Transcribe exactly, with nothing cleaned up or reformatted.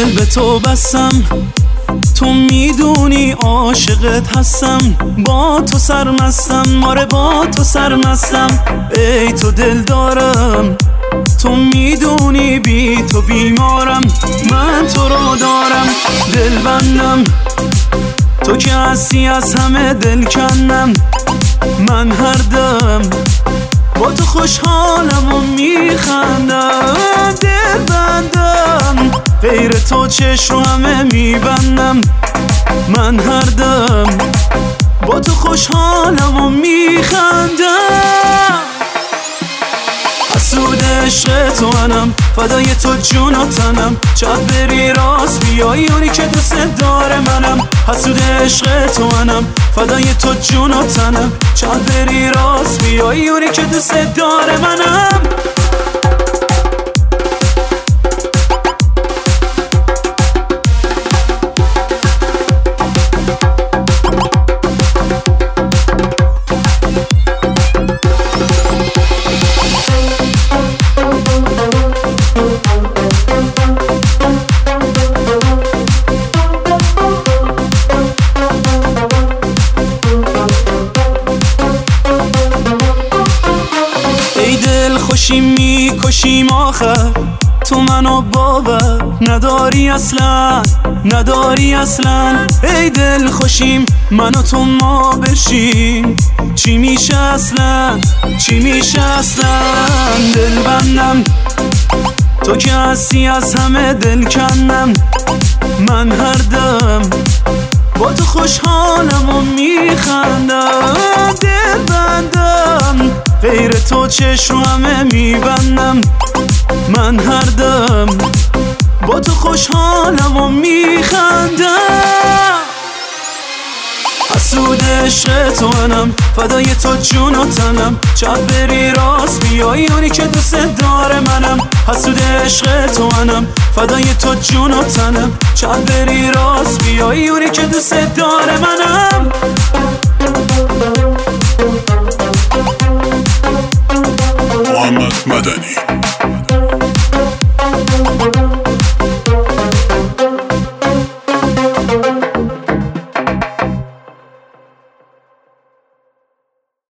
دل به تو بستم، تو میدونی عاشقت هستم، با تو سرمستم، ماره با تو سرمستم. ای تو دل دارم، تو میدونی بی تو بیمارم، من تو رو دارم. دل بندم تو که هستی از همه دل کنم، من هر دم با تو خوشحالم و میخندم. دل بندم غیر تو چشم رو همه میبندم، من هر دم با تو خوشحالم و میخندم. حسود عشق تو منم، فدای تو جون و تنم، چاید بری راست بیایی اونی که دوست داره منم. حسود عشق تو منم، فدای تو جون و تنم، چاید بری راست بیایی اونی که دوست داره منم. خوشی میکشیم آخر، تو منو باور نداری اصلا، نداری اصلا. ای دل خوشیم من و تو ما بشیم، چی میشه اصلا، چی میشه اصلا. دل بندم تو که هستی از همه دل کنم، من هر دم با تو خوشحالم و میخندم. دل بندم غیر تو چشم رو همه میبندم، من هر دم با تو خوشحالم و میخندم. حسود عشق تو منم، فدای تو جون و تنم، چاید بری راست بیایی اونی که دوست داره منم. حسود عشق تو منم، فدای تو جون و تنم، چاید بری راست بیایی اونی که دوست داره منم. محمد مدنی.